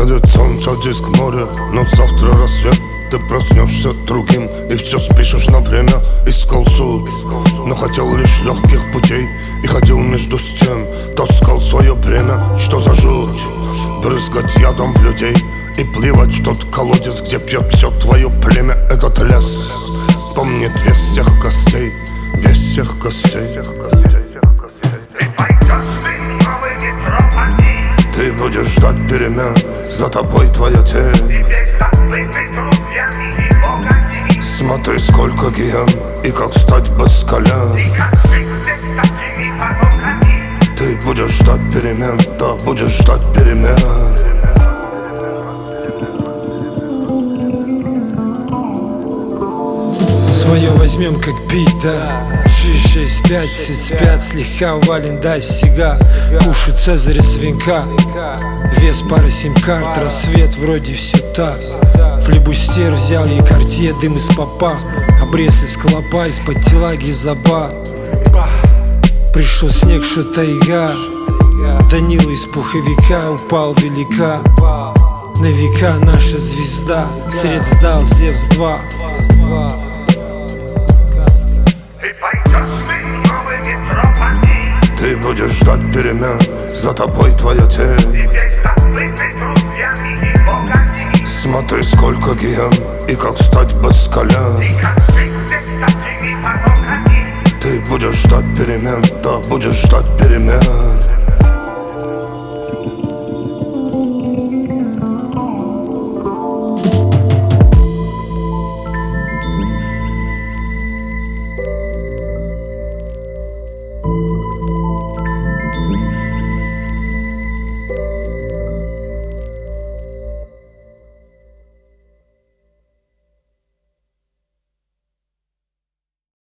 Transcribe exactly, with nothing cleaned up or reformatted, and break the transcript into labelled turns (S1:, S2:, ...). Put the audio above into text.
S1: Сядет солнце, диск моря, но завтра рассвет. Ты проснешься другим и все спишешь на время. Искал суть, но хотел лишь легких путей. И ходил между с тем, таскал свое бремя. Что за жуть, брызгать ядом в людей и плевать в тот колодец, где пьет все твое племя. Этот лес помнит вес всех костей, вес всех костей. Ты будешь ждать перемен, за тобой твоя тень. Смотри, сколько гиен и как стать без колен. Ты будешь ждать перемен, да, будешь ждать перемен.
S2: Свое возьмем как бит, да. шесть шесть пять, все спят, слегка увален, дай сига. Кушу Цезаря свинка, вес пары сим-карт, рассвет вроде все так. Флибустер взял ей картье, дым из попа, обрез из клопа, из-под телаги заба. Пришел снег, что тайга, Данила из пуховика упал велика. На века наша звезда, сред сдал Зевс два.
S1: Ты будешь ждать перемен, за тобой твоя тень. Смотри, сколько гиен и как стать без колен. Ты будешь ждать перемен, да, будешь ждать перемен.